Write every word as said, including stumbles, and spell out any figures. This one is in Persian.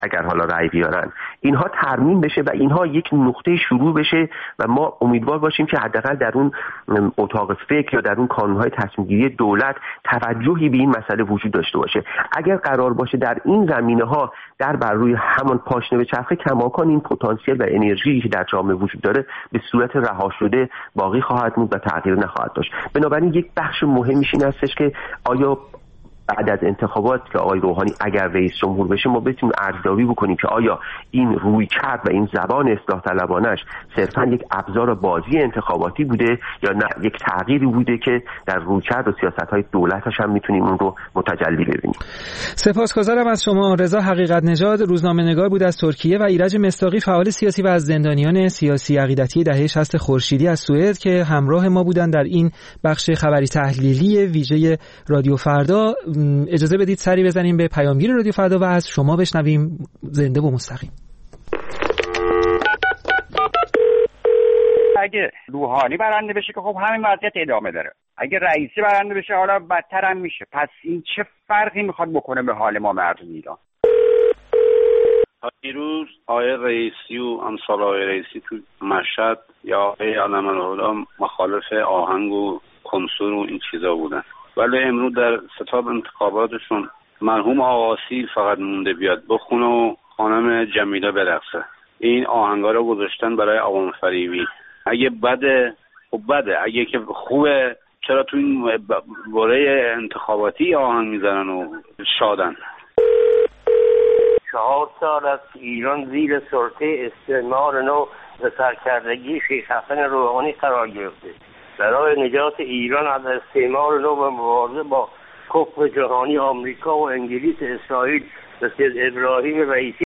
اگر حالا رأی بیارن اینها ترمیم بشه و اینها یک نقطه شروع بشه و ما امیدوار باشیم که حداقل در اون اتاق فکر یا در اون کانون‌های تصمیم گیری دولت توجهی به این مسئله وجود داشته باشه. اگر قرار باشه در این زمینه‌ها در بر روی همان پاشنه به چرخه، کماکان این پتانسیل و انرژی که در جامعه وجود داره به صورت رها شده باقی خواهد موند و تغییر نخواهد داشت. بنابراین یک بخش مهمیش این هستش که آیا بعد از انتخابات که آقای روحانی اگر رئیس جمهور بشه ما بتونیم ارزیابی بکنیم که آیا این رویکرد و این زبان اصلاح طلبانش صرفا یک ابزار بازی انتخاباتی بوده یا نه یک تغییری بوده که در رویکرد و سیاست‌های دولتش هم میتونیم اون رو متجلی ببینیم. سپاسگزارم از شما. رضا حقیقت نژاد روزنامه‌نگار بود از ترکیه و ایرج مصداقی فعال سیاسی و از زندانیان سیاسی عقیدتی دهه شصت خورشیدی از سوئد که همراه ما بودند در این بخش خبری تحلیلی ویژه رادیو فردا. اجازه بدید سری بزنیم به پیامگیر رادیو فردا و از شما بشنویم زنده و مستقیم. اگه روحانی برنده بشه که خب همین وضعیت ادامه داره، اگه رئیسی برنده بشه حالا بدتر هم میشه. پس این چه فرقی میخواد بکنه به حال ما مردم ایران؟ دیروز آقای رئیسی و امثال آقای رئیسی تو مشهد یا آقای علم‌الهدی مخالف آهنگ و کنسور و این چیزا بودن، ولی امروز در ستاد انتخاباتشون مرحوم آقاسی فقط مونده بیاد بخونه و خانم جمیله برقصه. این آهنگا رو گذاشتن برای عوام فریبی. اگه بده خب بده، اگه که خوبه چرا تو این باره انتخاباتی آهنگ میزنن و شادن؟ چهار سال از ایران زیر سلطه استعمار نو و سرکردگی شیخ حسن روحانی قرار گرفته. برای نجات ایران از استعمار نو و مبارزه با کفر جهانی آمریکا و انگلیس، اسرائیل و سید ابراهیم رئیسی